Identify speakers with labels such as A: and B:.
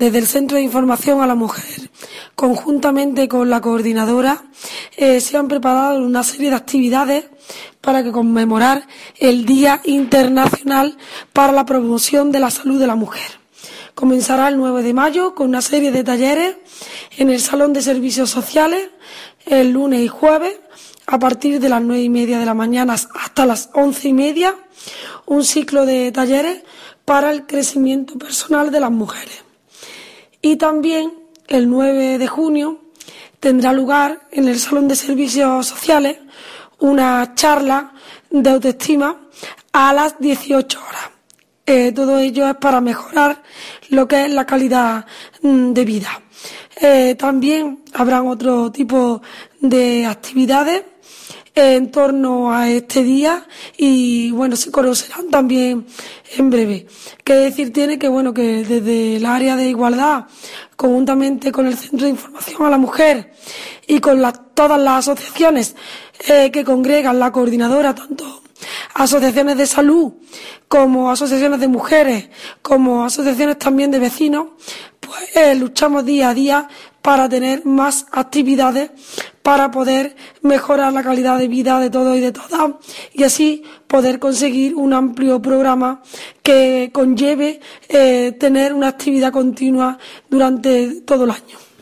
A: Desde el Centro de Información a la Mujer, conjuntamente con la coordinadora, se han preparado una serie de actividades para conmemorar el Día Internacional para la Promoción de la Salud de la Mujer. Comenzará el 9 de mayo con una serie de talleres en el Salón de Servicios Sociales el lunes y jueves a partir de las 9:30 de la mañana hasta las 11:30, un ciclo de talleres para el crecimiento personal de las mujeres. Y también el 9 de junio tendrá lugar en el Salón de Servicios Sociales una charla de autoestima a las 18 horas. Todo ello es para mejorar lo que es la calidad de vida. También habrán otro tipo de actividades en torno a este día y se conocerán también en breve. Qué decir tiene que que desde el área de igualdad, conjuntamente con el Centro de Información a la Mujer y con todas las asociaciones que congregan la coordinadora, tanto asociaciones de salud como asociaciones de mujeres, como asociaciones también de vecinos, luchamos día a día para tener más actividades para poder mejorar la calidad de vida de todos y de todas y así poder conseguir un amplio programa que conlleve tener una actividad continua durante todo el año.